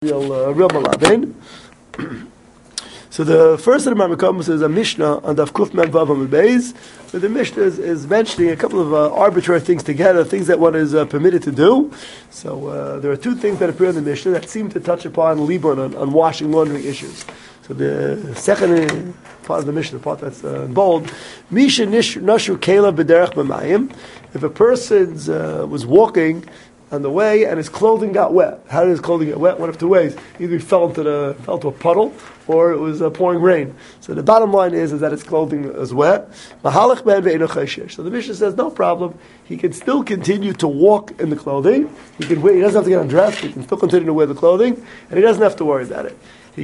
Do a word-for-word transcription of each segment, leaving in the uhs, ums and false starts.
real, uh, real malabin. So the first of the Marmakamas is a Mishnah on Daf Kuf Mem Vav Amud Beis. So the Mishnah is, is mentioning a couple of uh, arbitrary things together, things that one is uh, permitted to do. So uh, there are two things that appear in the Mishnah that seem to touch upon libun, on, on washing, laundering issues. So the second part of the Mishnah, the part that's uh, in bold, Misha Nashu Kela B'derech B'mayim. If a person uh, was walking on the way and his clothing got wet. How did his clothing get wet? One of two ways. Either he fell into the fell into a puddle, or it was uh, pouring rain. So the bottom line is, is that his clothing is wet. So the Mishnah says no problem. He can still continue to walk in the clothing. He can wait. He doesn't have to get undressed. He can still continue to wear the clothing, and he doesn't have to worry about it.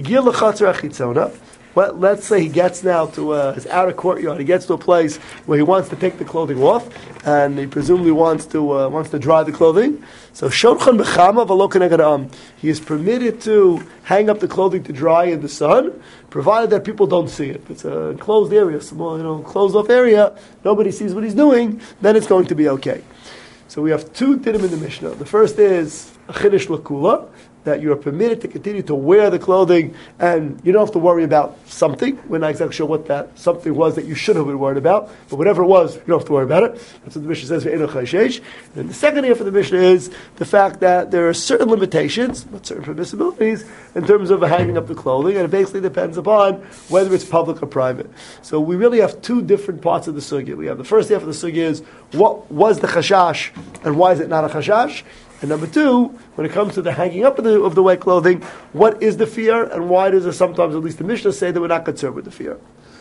Well, let's say he gets now to uh, his outer courtyard. He gets to a place where he wants to take the clothing off, and he presumably wants to uh, wants to dry the clothing. So shorchan b'chama v'lo keneged ha'am. He is permitted to hang up the clothing to dry in the sun, provided that people don't see it. If it's a closed area, small, you know, closed off area, nobody sees what he's doing, then it's going to be okay. So we have two dinim in the Mishnah. The first is a chiddush l'kula, that you are permitted to continue to wear the clothing and you don't have to worry about something. We're not exactly sure what that something was that you should have been worried about, but whatever it was, you don't have to worry about it. That's what the Mishnah says. And the second half of the Mishnah is the fact that there are certain limitations, but certain permissibilities, in terms of hanging up the clothing, and it basically depends upon whether it's public or private. So we really have two different parts of the sugya. We have the first half of the sugya is, what was the chashash and why is it not a chashash? And number two, when it comes to the hanging up of the, of the wet clothing, what is the fear, and why does it sometimes, at least the Mishnah, say that we're not concerned with the fear?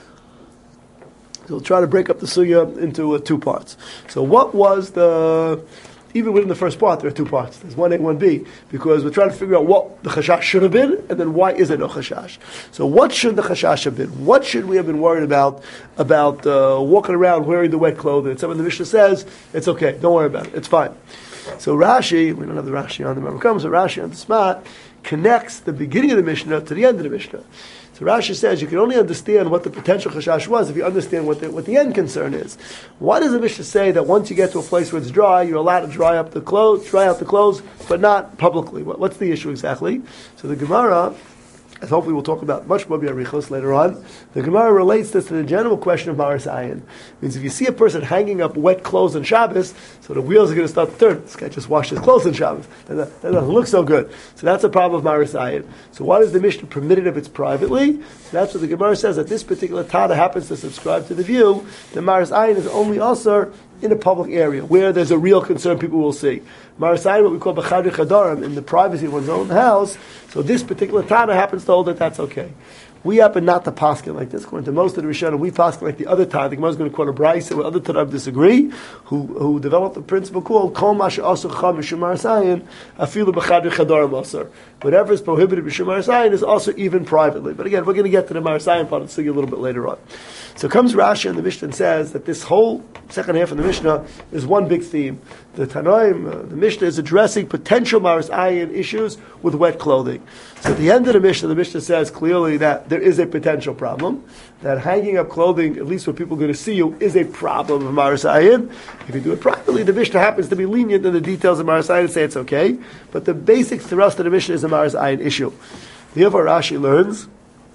So we'll try to break up the sugya into uh, two parts. So what was the, even within the first part, there are two parts. There's one A, one B, because we're trying to figure out what the chashash should have been, and then why is it no chashash? So what should the chashash have been? What should we have been worried about, about uh, walking around wearing the wet clothing? Some of the Mishnah says, it's okay, don't worry about it, it's fine. So Rashi, we don't have the Rashi on the Marmakamas, so Rashi on the spot connects the beginning of the Mishnah to the end of the Mishnah. So Rashi says you can only understand what the potential chashash was if you understand what the, what the end concern is. Why does the Mishnah say that once you get to a place where it's dry, you're allowed to dry up the clothes, dry out the clothes, but not publicly? What, what's the issue exactly? So the Gemara, as hopefully we'll talk about much more Biarichos later on, the Gemara relates this to the general question of Maris Ayin. Means if you see a person hanging up wet clothes on Shabbos, so the wheels are going to start to turn. This guy just washed his clothes on Shabbos. That, that, that doesn't look so good. So that's a problem of Maris Ayin. So why does the Mishnah permit it if it's privately? So that's what the Gemara says, that this particular Tana happens to subscribe to the view that Maris Ayin is only also in a public area, where there's a real concern people will see. Maris Ayin, what we call B'chadri Chadarim, in the privacy of one's own house, so this particular Tana happens to hold that that's okay. We happen not to paskin like this. According to most of the Rishonim, we paskin like the other Tana. The Gemara is going to quote a brayso where other Tanaim disagree, who who developed the principle called Kol Masha Asur Cham Mishum Maris Ayin Afilu B'chadri Chadarim Asur. Whatever is prohibited Mishum Maris Ayin is also even privately. But again, we're going to get to the Maris Ayin part of the sugya a little bit later on. So comes Rashi in the Mishnah and says that this whole second half of the Mishnah is one big theme. The Tanaim, uh, the Mishnah is addressing potential Maris Ayin issues with wet clothing. So at the end of the Mishnah, the Mishnah says clearly that there is a potential problem, that hanging up clothing, at least what people are going to see you, is a problem of Maris Ayin. If you do it privately, the Mishnah happens to be lenient in the details of Maris Ayin and say it's okay. But the basic thrust of the Mishnah is a Maris Ayin issue. Therefore, Rashi learns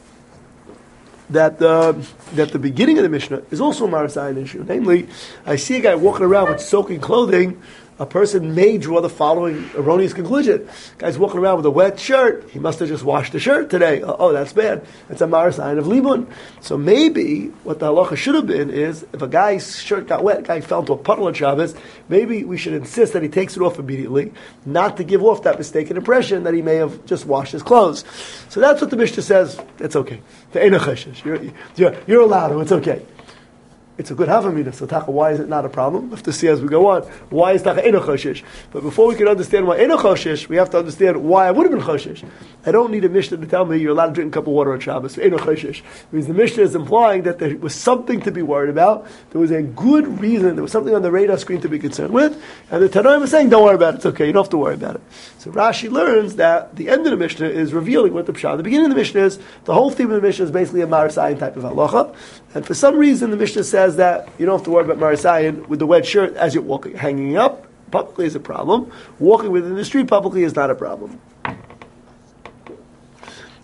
that uh, that the beginning of the Mishnah is also a Maris Ayin issue. Namely, I see a guy walking around with soaking clothing. A person may draw the following erroneous conclusion. Guy's walking around with a wet shirt. He must have just washed the shirt today. Oh, that's bad. It's a Maris Ayin of Libun. So maybe what the halacha should have been is, if a guy's shirt got wet, a guy fell into a puddle on Shabbos, maybe we should insist that he takes it off immediately, not to give off that mistaken impression that he may have just washed his clothes. So that's what the Mishnah says. It's okay. You're, you're, you're allowed, it's okay. It's a good havamina. So taka, why is it not a problem? We have to see as we go on. Why is taka eno choshesh? But before we can understand why eno choshesh, we have to understand why I would have been choshesh. I don't need a Mishnah to tell me you're allowed to drink a cup of water on Shabbos. Eno choshesh. Because the Mishnah is implying that there was something to be worried about. There was a good reason. There was something on the radar screen to be concerned with. And the Tanaim is saying, don't worry about it. It's okay. You don't have to worry about it. So Rashi learns that the end of the Mishnah is revealing what the pshat. The beginning of the Mishnah is, the whole theme of the Mishnah is basically a Maris Ayin type of halacha. And for some reason, the Mishnah says that you don't have to worry about Maris Ayin with the wet shirt as you're walking. Hanging up publicly is a problem. Walking within the street publicly is not a problem.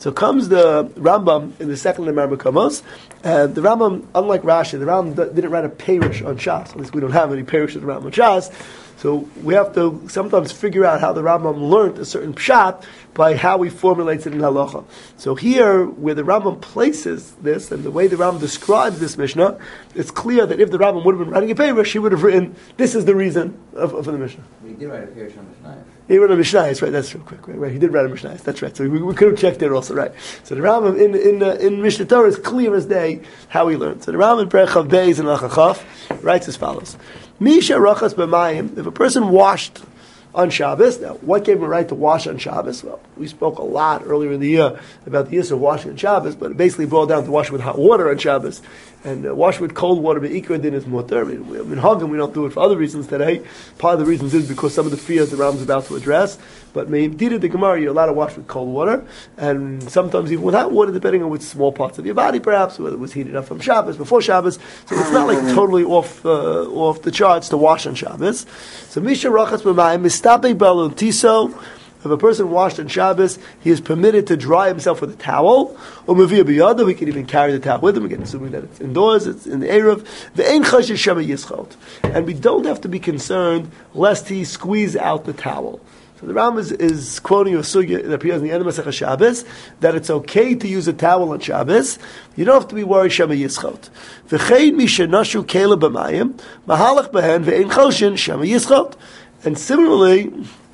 So comes the Rambam in the second Lemar Mekamos, and the Rambam, unlike Rashi, the Rambam didn't write a Perush on Shas. At least we don't have any Perush of the Rambam on Shas. So we have to sometimes figure out how the Rambam learned a certain pshat by how he formulates it in halacha. So here, where the Rambam places this, and the way the Rambam describes this Mishnah, it's clear that if the Rambam would have been writing a Perush, he would have written, this is the reason of, of the Mishnah. He did write a Perush on Mishnah. He wrote a Mishnayos, right? That's real quick, right? right? He did write a Mishnayos, that's right. So we, we could have checked there also, right? So the Rambam in in uh, in Mishnah Torah is clear as day how he learned. So the Rambam in Perechav Beis and Lachachaf writes as follows: Misha rachas b'mayim. If a person washed on Shabbos, now what gave him a right to wash on Shabbos? Well, we spoke a lot earlier in the year about the issue of washing on Shabbos, but it basically boiled down to washing with hot water on Shabbos. And uh, washing with cold water, but ikar din is mutter. I mean, we, in Hagam we don't do it for other reasons today. Part of the reasons is because some of the fears the Rambam is about to address. But maybe the Gemara, you're allowed to wash with cold water, and sometimes even with hot water, depending on which small parts of your body, perhaps whether it was heated up from Shabbos before Shabbos. So it's not like totally off uh, off the charts to wash on Shabbos. So misha rachas b'mayim mistape balun tiso. If a person washed on Shabbos, he is permitted to dry himself with a towel, or mavia biyada, he can even carry the towel with him, again, assuming that it's indoors, it's in the Erev. Ve'ein chashish shema yischot. And we don't have to be concerned lest he squeeze out the towel. So the Rambam is, is quoting a sugya that appears in the end of Masechah Shabbos, that it's okay to use a towel on Shabbos. You don't have to be worried shema yischot. V'chein mi shenashu kela b'mayim, mahalach behen ve'ein choshin shema yischot. And similarly,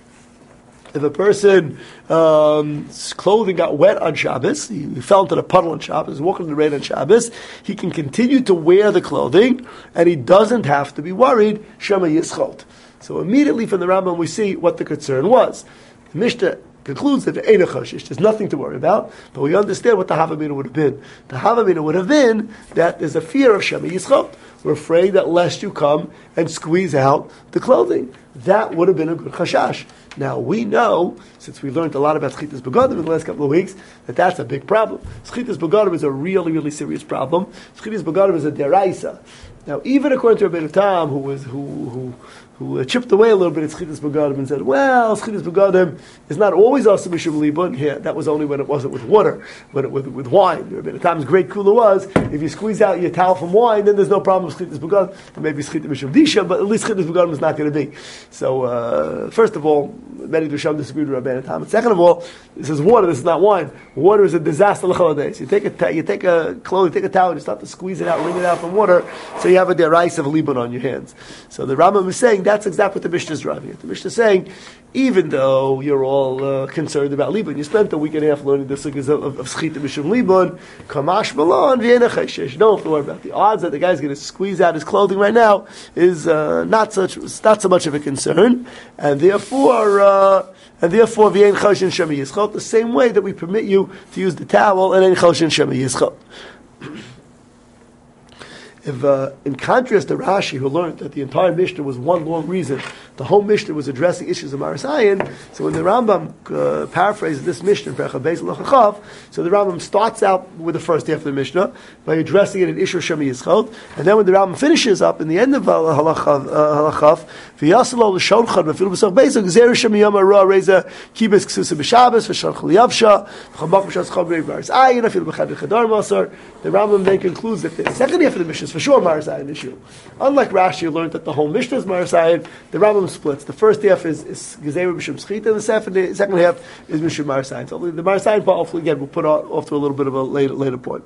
if a person um, his clothing got wet on Shabbos, he, he fell into the puddle on Shabbos, walking in the rain on Shabbos, he can continue to wear the clothing, and he doesn't have to be worried, Shema Yischot. So immediately from the Rambam we see what the concern was. The Mishnah concludes that the Ein Choshish, there's nothing to worry about, but we understand what the Havamina would have been. The Havamina would have been that there's a fear of Shema Yischot. We're afraid that lest you come and squeeze out the clothing. That would have been a good chashash. Now we know, since we learned a lot about Schitas Begadim in the last couple of weeks, that that's a big problem. Schitas Begadim is a really, really serious problem. Schitas Begadim is a deraisa. Now, even according to Rabbeinu Tam, who was who who who uh, chipped away a little bit at Schitas Begadim and said, well, Schitas Begadim is not always also Mishum Libun. Here, that was only when it wasn't with water, when it with with wine. Rabbeinu Tam's great kula was, if you squeeze out your towel from wine, then there's no problem with Schitas Begadim. Maybe Schitas Mishum Disha, but at least Schitas Begadim is not going to be. So, uh, first of all, many Dusham disagreed with Rabbeinu Tam. And second of all, this is water, this is not wine. Water is a disaster l'chaladeis. You take a ta- you take a clothing, take a towel, and you start to squeeze it out, wring it out from water, so you have a derais of libun on your hands. So the Rambam is saying that's exactly what the Mishnah is driving at. The Mishnah is saying, even though you're all uh, concerned about libun, you spent a week and a half learning the sugyas of, of, of schita mishum libun, kamash malon v'yena cheshesh. Don't have to worry about the odds that the guy's going to squeeze out his clothing right now is uh, not such not so much of a concern, and therefore. Uh, And therefore, v'yein choshin shema yischot, the same way that we permit you to use the towel, and ein choshin shema yischot. If, uh, in contrast to Rashi, who learned that the entire Mishnah was one long reason, the whole Mishnah was addressing issues of Marasayan, so when the Rambam uh, paraphrases this Mishnah, so the Rambam starts out with the first half of the Mishnah by addressing it in Isher Shema Yischot, and then when the Rambam finishes up in the end of Halachaf, v'yasalo l'shonchad v'filu b'sach beis, gzeir Shema Yom Hara reza kibes ksusa b'Shabbos v'shanchal yavsha v'chabak b'shas chavrei Marasayan afilu b'chad v'chadar masar. The Rambam then concludes that the second half of the Mishnah is for sure Marasayan issue. Unlike Rashi, who learned that the whole Mishnah is Marasayan, the Rambam splits. The first half is is Gezeira Mishum Schita, and the second, the second half is Mishum Marasayan. So the Marasayan part, hopefully, again, we'll put off, off to a little bit of a later, later point.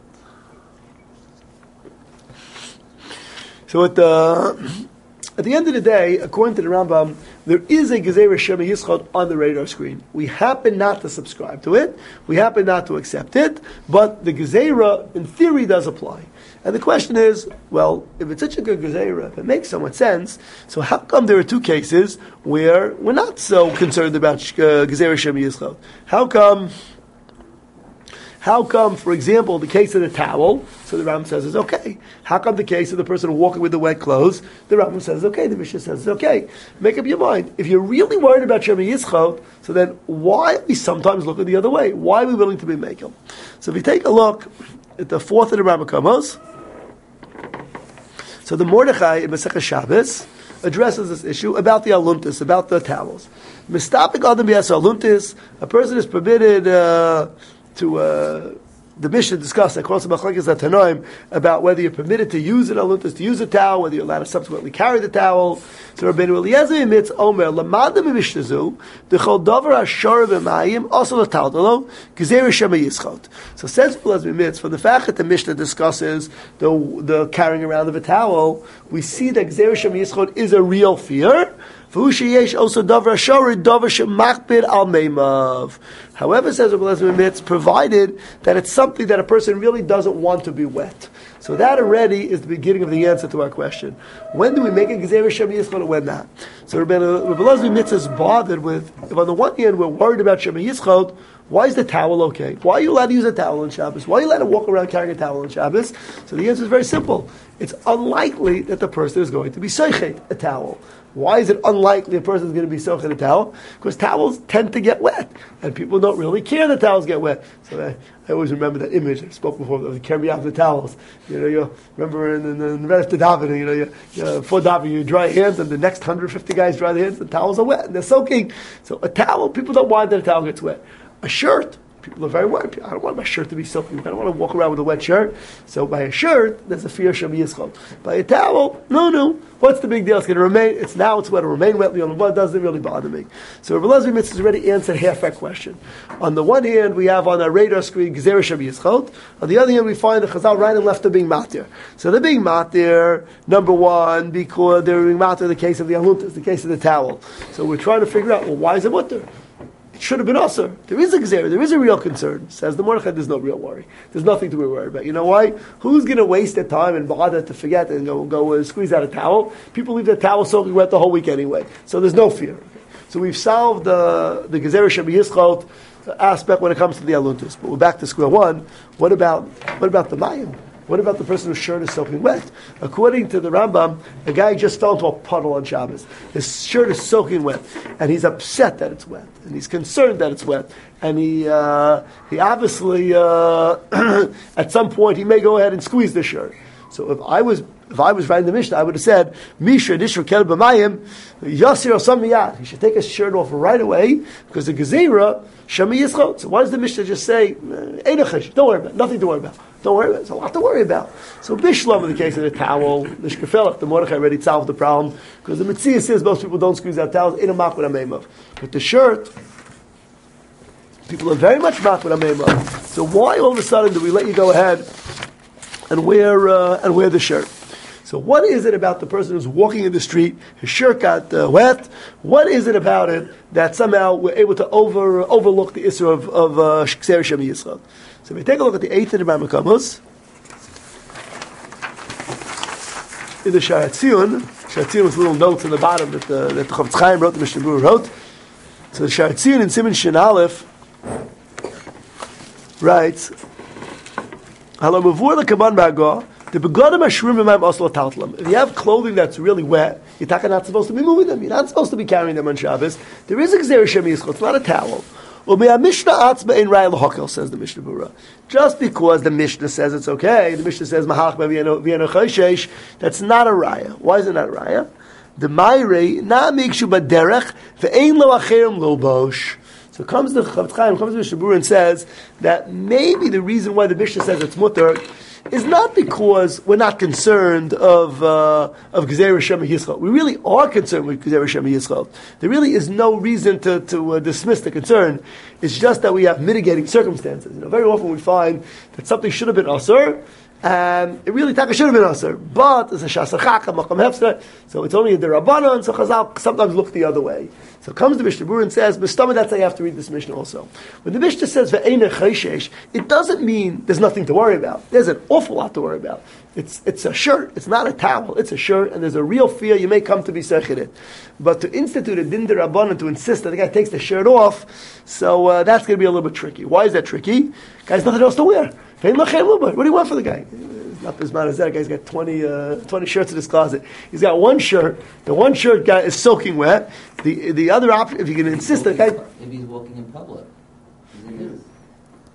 So at the at the end of the day, according to the Rambam, there is a Gezeira Shema Yischot on the radar screen. We happen not to subscribe to it. We happen not to accept it. But the Gezeira, in theory, does apply. And the question is, well, if it's such a good Gezeira, if it makes so much sense, so how come there are two cases where we're not so concerned about uh, Gezeira Shema Yischot? How come... How come, for example, the case of the towel, so the Rambam says is okay. How come the case of the person walking with the wet clothes, the Rambam says okay, the Mishnah says okay. Make up your mind. If you're really worried about Shema Yischot, so then why are we sometimes looking the other way? Why are we willing to be makel? So if you take a look at the fourth of the Rambam, so the Mordechai in Masechah Shabbos addresses this issue about the aluntis, about the towels. Mistapik adam b'yas aluntis, a person is permitted... Uh, to uh, the Mishnah discussed across the Machlokes Tanoim about whether you're permitted to use an aluntas, to use a towel, whether you're allowed to subsequently carry the towel. So Rabbeinu Eliezer admits, Omer, Lamada Mimishnazu, the Chol Dover Ashar B'Mayim, also the Taldalo, Gezer Shema Yischot. So says Rabbeinu admits, from the fact that the Mishnah discusses the the carrying around of a towel, we see that Gezer Shema Yischot is a real fear. Also, Dover Ashar, Dover Shemachbid Al Meimav. However, says Rabbi Eliezer admits, provided that it's something that a person really doesn't want to be wet. So that already is the beginning of the answer to our question. When do we make a Gezer Shem Yischot and when not? So Rabbi Eliezer admits is bothered with, if on the one hand we're worried about Shem Yischot, why is the towel okay? Why are you allowed to use a towel on Shabbos? Why are you allowed to walk around carrying a towel on Shabbos? So the answer is very simple. It's unlikely that the person is going to be seichet a towel. Why is it unlikely a person is going to be soaked in a towel? Because towels tend to get wet, and people don't really care that towels get wet. So I, I always remember that image I spoke before of the carry out the towels. You know, you remember in, in, in right after davening, you know, you, you, before davening, you dry hands, and the next one hundred fifty guys dry their hands. The towels are wet and they're soaking. So a towel, people don't mind that a towel gets wet. A shirt. People are very worried. I don't want my shirt to be soaking. I don't want to walk around with a wet shirt. So by a shirt, there's a fear Shem Yischot. By a towel, no, no. What's the big deal? It's going to remain. It's now. It's going to remain wetly on the one. It doesn't really bother me. So Rabbi Eliezer has already answered half that question. On the one hand, we have on our radar screen Gezer Shem Yischot. On the other hand, we find the Chazal right and left are being matir. So they're being matir, number one, because they're being matir in the case of the aluntas, the case of the towel. So we're trying to figure out, well, why is it mutter? It should have been usher. There is a gzera. There is a real concern. Says the Mordechai, there's no real worry. There's nothing to be worried about. You know why? Who's going to waste their time and bother to forget and go go uh, squeeze out a towel? People leave their towel soaking wet the whole week anyway. So there's no fear. Okay. So we've solved uh, the gzera Shem Yischot aspect when it comes to the aluntus. But we're back to square one. What about what about the mayim? What about the person whose shirt is soaking wet? According to the Rambam, a guy just fell into a puddle on Shabbos. His shirt is soaking wet, and he's upset that it's wet, and he's concerned that it's wet, and he uh, he obviously uh, at some point he may go ahead and squeeze the shirt. So if I was if I was writing the Mishnah, I would have said, Misha Dishra Kel B'Mayim Yasir Osam Miyad. He should take his shirt off right away because the Gezerah Shema Yischot. So why does the Mishnah just say, Einachesh? Don't worry about it. Nothing to worry about. Don't worry about it. It's a lot to worry about. So Bishlam, in the case of the towel, the Shkefelach, the Mordechai already solved the problem because the Mitzvah says most people don't squeeze out towels. Ain't a mak with a meimav. But the shirt, people are very much mak with a meimav. So why all of a sudden do we let you go ahead and wear uh, and wear the shirt? So what is it about the person who's walking in the street, his shirt got uh, wet? What is it about it that somehow we're able to over overlook the issue of of Gezer Shem Yischot? So if we take a look at the eighth in the Rambam in the Sha'ar HaTziyun, Sha'ar HaTziyun with little notes in the bottom that the, that the Chofetz Chaim wrote, the Mishnah Berurah wrote. So the Sha'ar HaTziyun in Siman Shin Aleph writes, Halo mavur lekaban ba'agah. If you have clothing that's really wet, you're not supposed to be moving them. You're not supposed to be carrying them on Shabbos. There is a Gezer Shem Yischot. It's not a towel. Says the Mishnah Berurah. Just because the Mishnah says it's okay, the Mishnah says that's not a raya. Why is it not a raya? The Ma'irei na mikshu baderech ve'ein lo acherim lo bosh. So comes the Chofetz Chaim, comes the Mishnah Berurah and says that maybe the reason why the Mishnah says it's mutter is not because we're not concerned of uh, of Gezer Shem Yischot. We really are concerned with Gezer Shem Yischot. There really is no reason to, to uh, dismiss the concern. It's just that we have mitigating circumstances. You know, very often we find that something should have been asur, and it really should have been asur, but it's a shasar chaka, makam hefsek, so it's only a derabanan, so Chazal sometimes look the other way. So comes the Mishnah Berurah and says, "B'stamah, that's how you have to read this Mishnah also." When the Mishnah says ve'ein chayshesh, it doesn't mean there's nothing to worry about. There's an awful lot to worry about. It's it's a shirt. It's not a towel. It's a shirt, and there's a real fear you may come to be secheret. But to institute a din derabanan, to insist that the guy takes the shirt off, so uh, that's going to be a little bit tricky. Why is that tricky? Guy's nothing else to wear. What do you want for the guy? Not as bad as that. Guy's got twenty, uh, twenty shirts in his closet. He's got one shirt. The one shirt guy is soaking wet. The the other option, if you can insist that guy, if he's walking in public,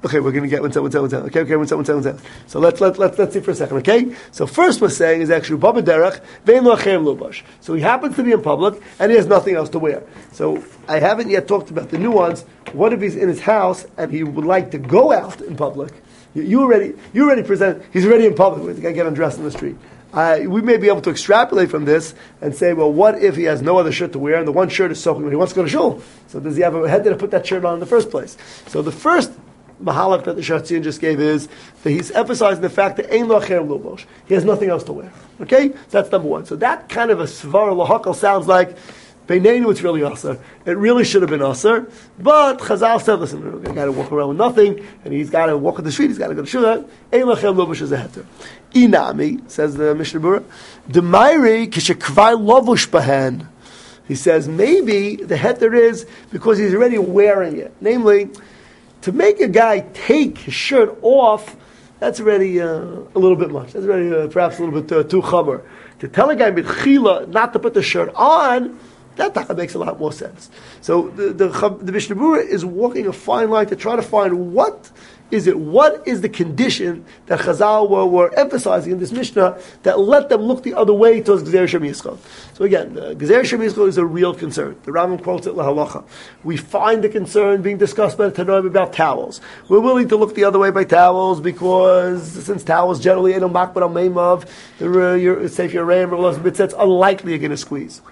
Okay, we're going to get one second, one second, one second. Okay, okay, one second, one second, one second. So let's let let's let's see for a second. Okay, so first we're saying is actually Baba Derech Vein Lo Achem Lubash. So he happens to be in public and he has nothing else to wear. So I haven't yet talked about the nuance. What if he's in his house and he would like to go out in public? You, you already you already present. He's already in public. The guy get undressed in the street. Uh, we may be able to extrapolate from this and say, well, what if he has no other shirt to wear and the one shirt is soaking when he wants to go to shul? So does he have a head to put that shirt on in the first place? So the first mahalach that the Shatzion just gave is that he's emphasizing the fact that ein lo acher lubosh. He has nothing else to wear. Okay? So that's number one. So that kind of a svar lahakal sounds like Beinenu, it's really Aser. It really should have been Aser. But Chazal said, listen, he's got to walk around with nothing, and he's got to walk on the street, he's got to go to Shul. Ein lachem lobush is a heter. Inami, says the Mishnah Berurah, D'mayri kishekvai lovush bahen. He says, maybe the heter is because he's already wearing it. Namely, to make a guy take his shirt off, that's already uh, a little bit much. That's already uh, perhaps a little bit uh, too chamer. To tell a guy b'tchila not to put the shirt on, that taka makes a lot more sense. So the the, the Mishnah Berurah is walking a fine line to try to find what is it, what is the condition that Chazal were, were emphasizing in this Mishnah that let them look the other way towards Gezer Shem Yisrael. So again, uh, Gezer Shem Yisrael is a real concern. The Rambam quotes it lahalacha. We find the concern being discussed by the Tanoim about towels. We're willing to look the other way by towels because since towels generally ain't a makbid al meimav, you're say if you're a ram or a bit, it's unlikely you're going to squeeze.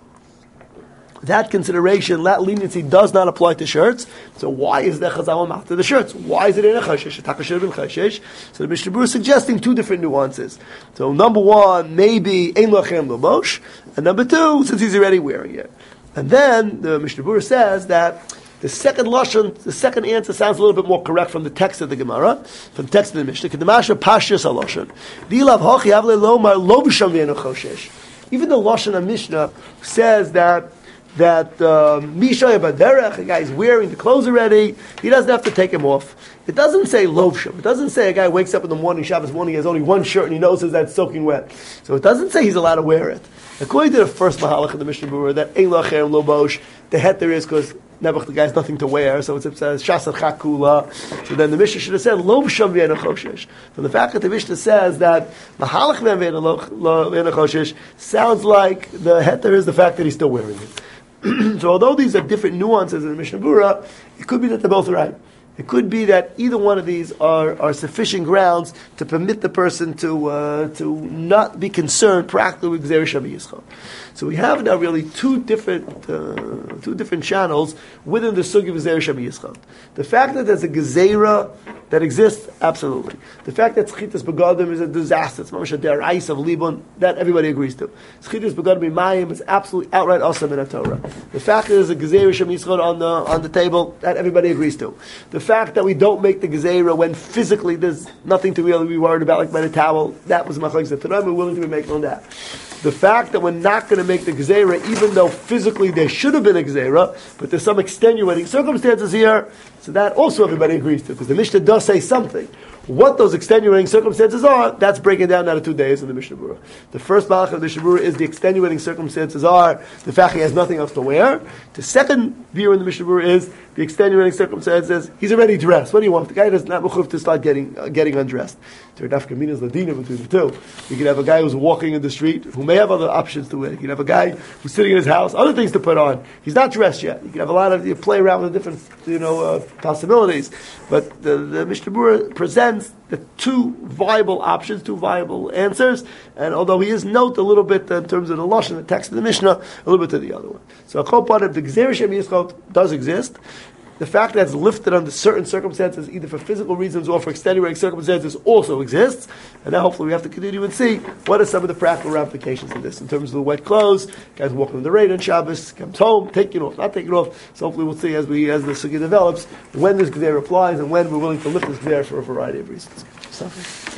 That consideration, that leniency does not apply to shirts. So why is there chazal after the shirts? Why is it in a chashish? A taka should have been chashish. So the Mishnah Berurah is suggesting two different nuances. So number one, maybe ein lachem lobosh, and number two, since he's already wearing it. And then the Mishnah Berurah says that the second lashon, the second answer sounds a little bit more correct from the text of the Gemara, from the text of the Mishnah. Kedemasha pashtus halashon. Dilav hochi avle lomar lo b'sham v'enu choshesh. Even the lashon of Mishnah says that that Misha Baderech, a guy is wearing the clothes already, he doesn't have to take them off. It doesn't say lovsham. It doesn't say a guy wakes up in the morning, Shabbos morning, he has only one shirt and he knows that it's soaking wet. So it doesn't say he's allowed to wear it. According to the first mahalach of the Mishnah Berurah, that ein lacher lobosh, the heter is because Nebuch, the guy has nothing to wear, so it says shasat chakula. So then the Mishnah should have said lo b'sham v'enu choshesh. From the fact that the Mishnah says that mahalach v'enu choshesh sounds like the heter is the fact that he's still wearing it. So although these are different nuances in the Mishnah Berurah, it could be that they're both right. It could be that either one of these are, are sufficient grounds to permit the person to uh, to not be concerned practically with Gezer Shem Yisrael. So we have now really two different uh, two different channels within the sugi of Gezer Shem Yisrael. The fact that there's a gezerah that exists, absolutely. The fact that Schitas Begadim is a disaster, it's mamash a derais of Libon, that everybody agrees to. Schitas Begadim in Mayim is absolutely outright awesome in the Torah. The fact that there's a Gezer Shem Yisrael on the on the table, that everybody agrees to. The fact that we don't make the gezerah when physically there's nothing to really be worried about, like by the towel, that was machlokes the Tanoim, we're willing to be making on that. The fact that we're not going to make the gezerah, even though physically there should have been a gezerah, but there's some extenuating circumstances here, so that also everybody agrees to, because the Mishnah does say something. What those extenuating circumstances are, that's breaking down out of two days in the Mishnah Berurah. The first malach of the Mishnah Berurah is the extenuating circumstances are the fact he has nothing else to wear. The second view in the Mishnah Berurah is the extenuating circumstances, he's already dressed. What do you want? The guy does not mechuv to start getting uh, getting undressed. There are nafka minas ladina between the two. You can have a guy who's walking in the street who may have other options to wear. You can have a guy who's sitting in his house, other things to put on. He's not dressed yet. You can have a lot of, you play around with different, you know, uh, possibilities. But the, the Mishnah Berurah presents the two viable options, two viable answers, and although he is note a little bit in terms of the Lashon, the text of the Mishnah, a little bit to the other one. So a kol part of the Gezer Shem Yisrael does exist. The fact that it's lifted under certain circumstances, either for physical reasons or for extenuating circumstances, also exists. And now hopefully we have to continue and see what are some of the practical ramifications of this. In terms of the wet clothes, guys walking in the rain on Shabbos, comes home, taking it off, not taking it off. So hopefully we'll see as we as the sugya develops when this Gezer applies and when we're willing to lift this Gezer for a variety of reasons. So.